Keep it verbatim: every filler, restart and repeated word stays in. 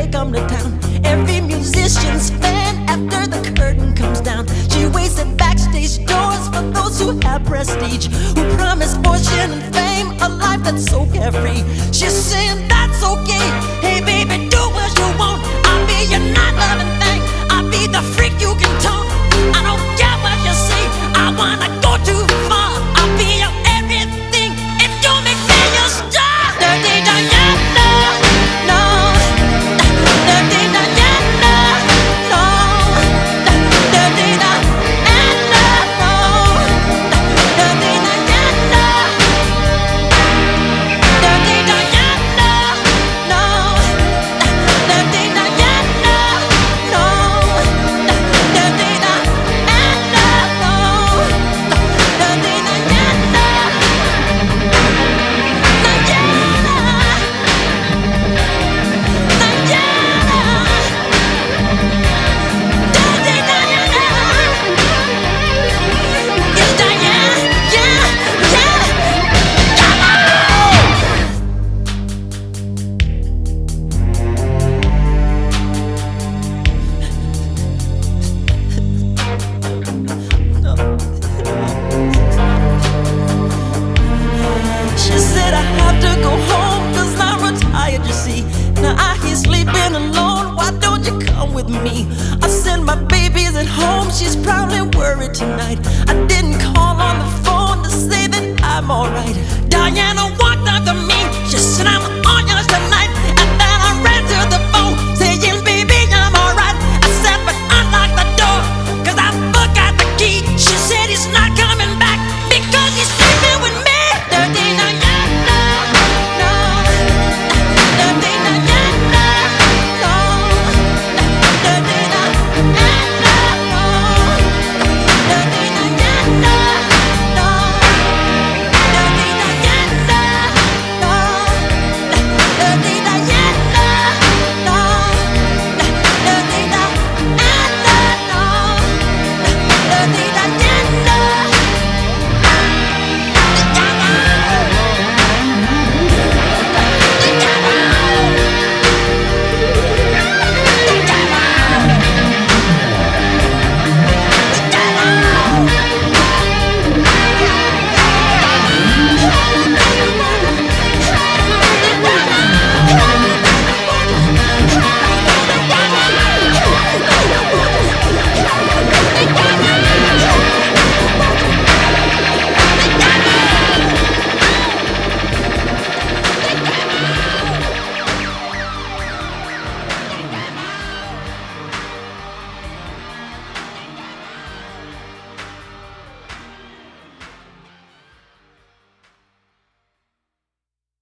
come to town. Every musician's fan after the curtain comes down. She waits at backstage doors for those who have prestige, who promise fortune and fame, a life that's so carefree. She's saying that's okay. Hey baby, do what you want. I'll be your not loving thing. I'll be the freak you can taunt. I don't care what you say. I wanna go too far. I'll be your everything if you make me your star. Dirty Diana, no. Dirty Diana, no. Dirty Diana, no. Dirty Diana. Dirty Diana, no. Dirty Diana, no. Dirty Diana, no. Dirty Diana. She said I have to go home cause I'm retired, you see. Now I hear sleeping alone, why don't you come with me? I said my baby's at home, she's probably worried tonight.